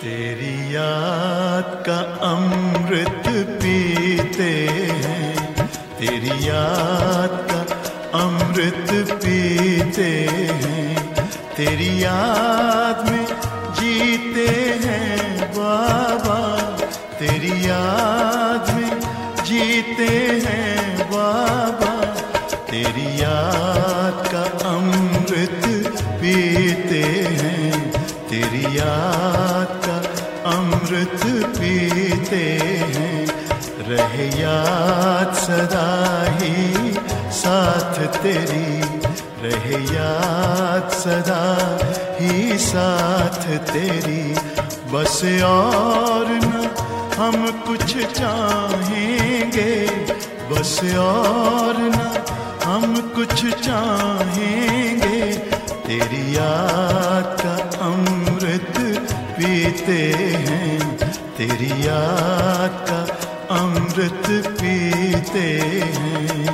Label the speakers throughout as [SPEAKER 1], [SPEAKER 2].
[SPEAKER 1] तेरी याद का अमृत पीते हैं, तेरी याद का अमृत पीते हैं, तेरी याद में जीते हैं बाबा, तेरी याद में जीते हैं बाबा, तेरी याद का अमृत पीते हैं, तेरी याद का अमृत पीते हैं। रहे याद सदा ही साथ तेरी, रहे याद सदा ही साथ तेरी। बस और न हम कुछ चाहेंगे, बस और न हम कुछ चाहेंगे, तेरी याद का अमृत पीते हैं, तेरी याद का अमृत पीते हैं।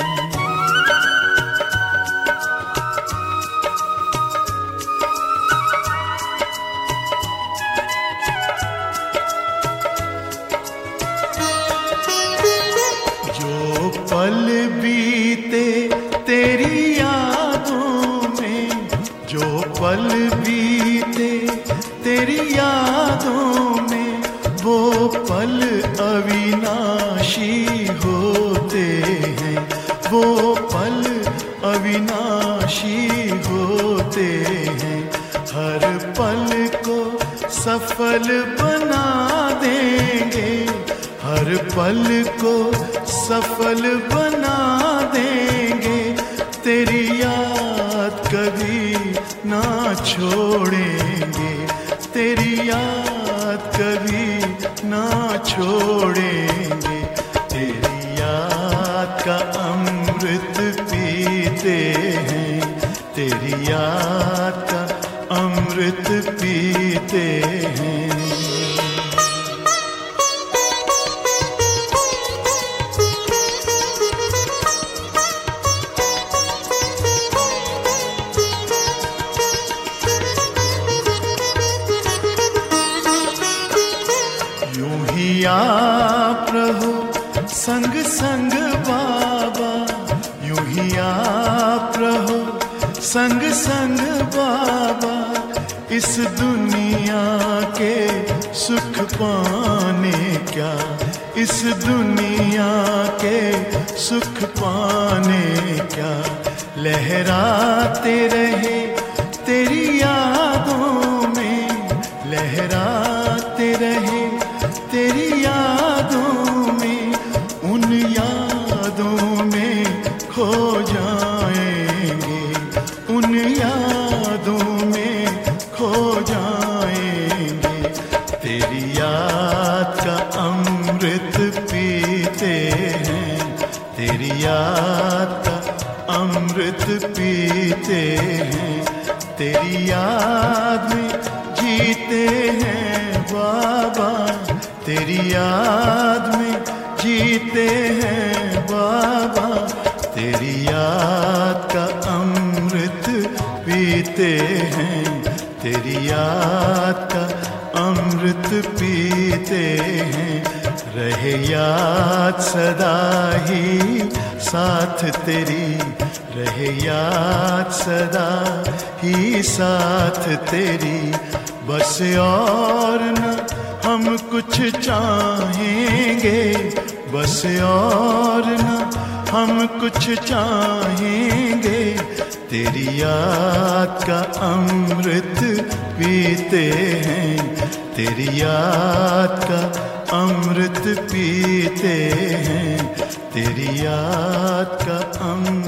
[SPEAKER 1] जो पल बीते तेरी यादों में, जो पल बीते तेरी यादों में, वो पल अविनाशी होते हैं, वो पल अविनाशी होते हैं। हर पल को सफल बना देंगे, हर पल को सफल बना देंगे, तेरी याद कभी ना छोड़ेंगे, तेरी याद कभी ना छोड़ेंगे। तेरी याद का अमृत पीते हैं, तेरी याद का अमृत पीते हैं। यूं ही आप रहो संग संग बाबा, यूं ही आप रहो संग संग बाबा, इस दुनिया के सुख पाने क्या, इस दुनिया के सुख पाने क्या। लहराते रहे तेरी यादों में, लहराते रहे तेरी यादों में, उन यादों में खो जाएंगे, उन यादों में खो जाएंगे। तेरी याद का अमृत पीते हैं, तेरी याद का अमृत पीते हैं, तेरी याद में जीते हैं बाबा, तेरी याद में जीते हैं बाबा, तेरी याद का अमृत पीते हैं, तेरी याद का अमृत पीते हैं। रहे याद सदा ही साथ तेरी, रहे याद सदा ही साथ तेरी। बस और न हम कुछ चाहेंगे, बस और न हम कुछ चाहेंगे, तेरी याद का अमृत पीते हैं, तेरी याद का अमृत पीते हैं, तेरी याद का अमृत